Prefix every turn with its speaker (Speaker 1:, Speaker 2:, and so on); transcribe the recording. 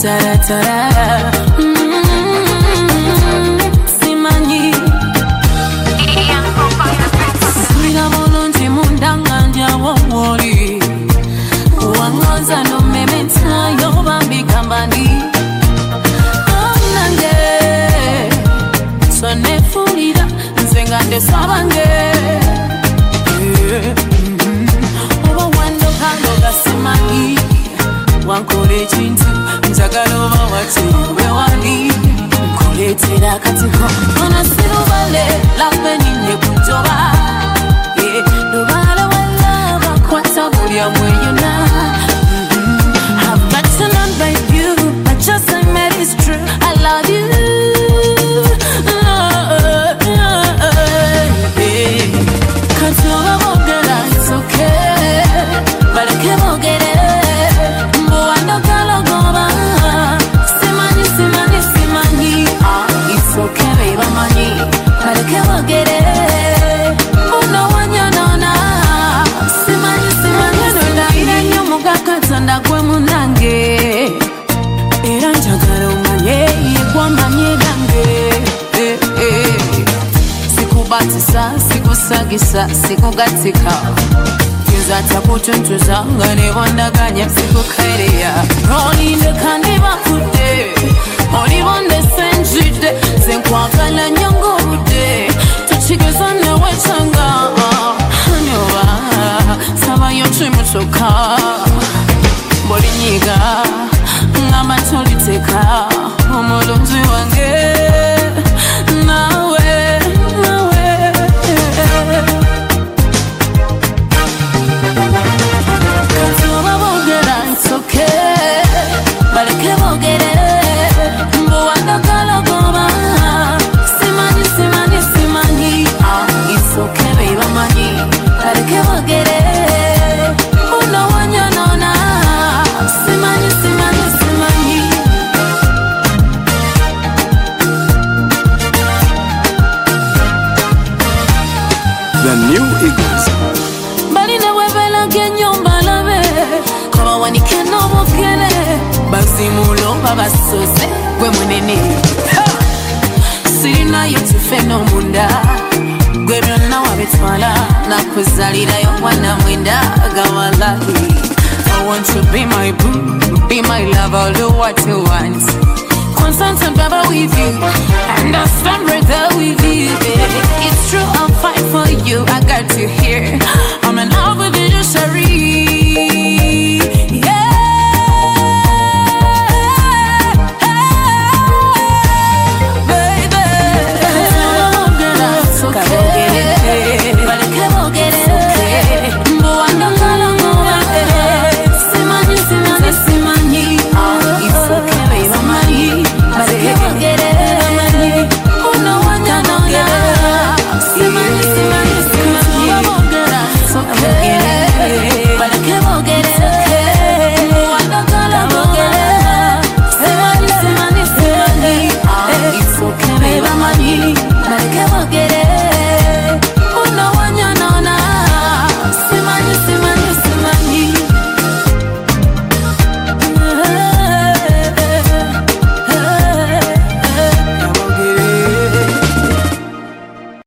Speaker 1: Tara Simani Sina volonti mundanganja wawori Wangoza no mementa yobambi kambani Onange Sone fulida Nzengande sabange Oba wando kaloga simani Wankole chintu Njagalova wachiriwe wani Kuletera katiko Ona sirubale Lape nine kujoba Nubale walava Kwata bulia mweyuna I've got to learn by you But just I met is true I love you Katoba bogera It's okay But I can't forget it It's okay, baby, money. But I can't get it. Oh, no one, you know, now. Simani, no, that ain't your mugaka, tanda, Guamunange. Eranjagaro, manye, Guamanye, Dange. Sikubatisa, Sikusagisa, Sikugatika. Kizata kutuntuza, ngane wandaganya, Sikukairia. Rolling the candiba kude. Only one the senjide Zenkwakala nyongude Tuchigezane wechanga Hanyowa Saba yochimuchoka Boli nyiga Ngama toliteka Omolonzi wange Nawe Katoba bogera It's okay Baleke bogere It's okay, baby, money. But I can't forget it. Oh, no one, you know, now. Simani.
Speaker 2: The New Eagles.
Speaker 1: Bali na webela kenyomba labe. Kama wani keno mokele. Basi mulo baba sose. Gwe munene. Sirina yetu feno munda. Gwebona wabetwala nakuzalira yo mwana mwenda gawalahi I want to be my boo, be my love, I'll do what you want. Constant and baba with you, and I stand right there with you. It's true, I'll fight for you, I got you here.